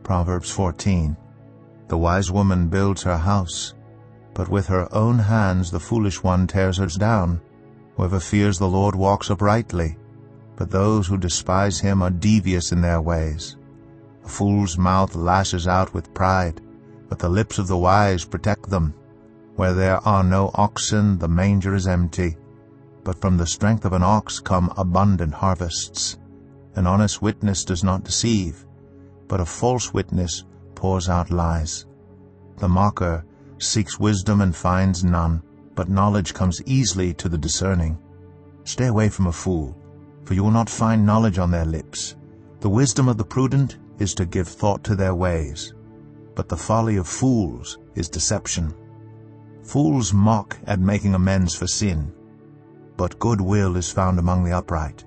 Proverbs 14. The wise woman builds her house, but with her own hands the foolish one tears hers down. Whoever fears the Lord walks uprightly, but those who despise him are devious in their ways. A fool's mouth lashes out with pride, but the lips of the wise protect them. Where there are no oxen, the manger is empty, but from the strength of an ox come abundant harvests. An honest witness does not deceive, but a false witness pours out lies. The mocker seeks wisdom and finds none, but knowledge comes easily to the discerning. Stay away from a fool, for you will not find knowledge on their lips. The wisdom of the prudent is to give thought to their ways, but the folly of fools is deception. Fools mock at making amends for sin, but good will is found among the upright.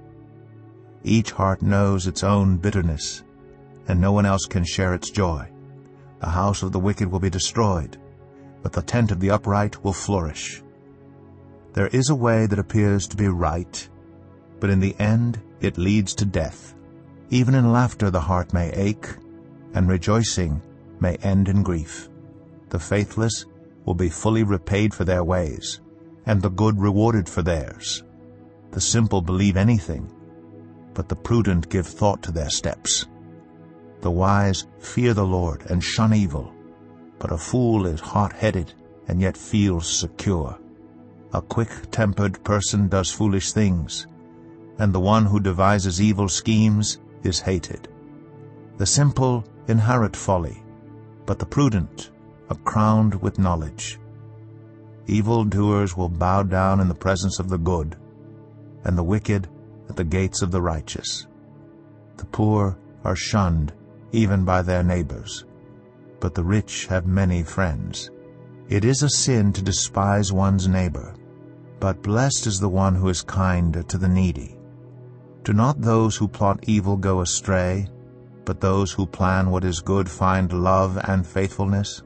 Each heart knows its own bitterness, and no one else can share its joy. The house of the wicked will be destroyed, but the tent of the upright will flourish. There is a way that appears to be right, but in the end it leads to death. Even in laughter the heart may ache, and rejoicing may end in grief. The faithless will be fully repaid for their ways, and the good rewarded for theirs. The simple believe anything, but the prudent give thought to their steps. The wise fear the Lord and shun evil, but a fool is hot-headed and yet feels secure. A quick-tempered person does foolish things, and the one who devises evil schemes is hated. The simple inherit folly, but the prudent are crowned with knowledge. Evil-doers will bow down in the presence of the good, and the wicked at the gates of the righteous. The poor are shunned even by their neighbors, but the rich have many friends. It is a sin to despise one's neighbor, but blessed is the one who is kind to the needy. Do not those who plot evil go astray, but those who plan what is good find love and faithfulness?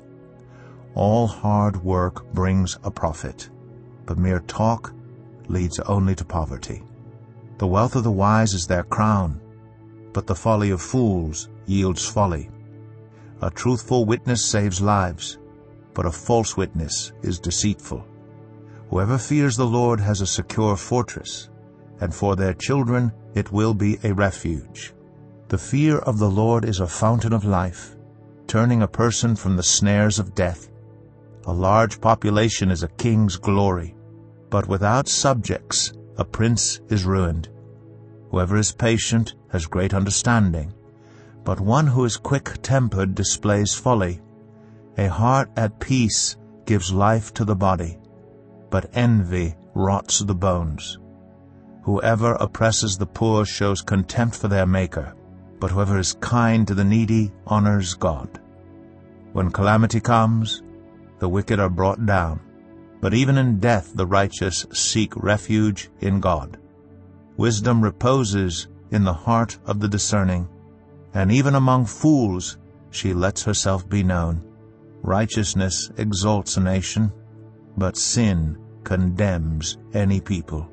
All hard work brings a profit, but mere talk leads only to poverty. The wealth of the wise is their crown, but the folly of fools yields folly. A truthful witness saves lives, but a false witness is deceitful. Whoever fears the Lord has a secure fortress, and for their children it will be a refuge. The fear of the Lord is a fountain of life, turning a person from the snares of death. A large population is a king's glory, but without subjects a prince is ruined. Whoever is patient has great understanding, but one who is quick-tempered displays folly. A heart at peace gives life to the body, but envy rots the bones. Whoever oppresses the poor shows contempt for their Maker, but whoever is kind to the needy honors God. When calamity comes, the wicked are brought down, but even in death the righteous seek refuge in God. Wisdom reposes in the heart of the discerning, and even among fools she lets herself be known. Righteousness exalts a nation, but sin condemns any people.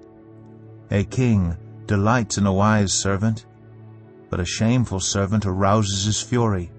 A king delights in a wise servant, but a shameful servant arouses his fury.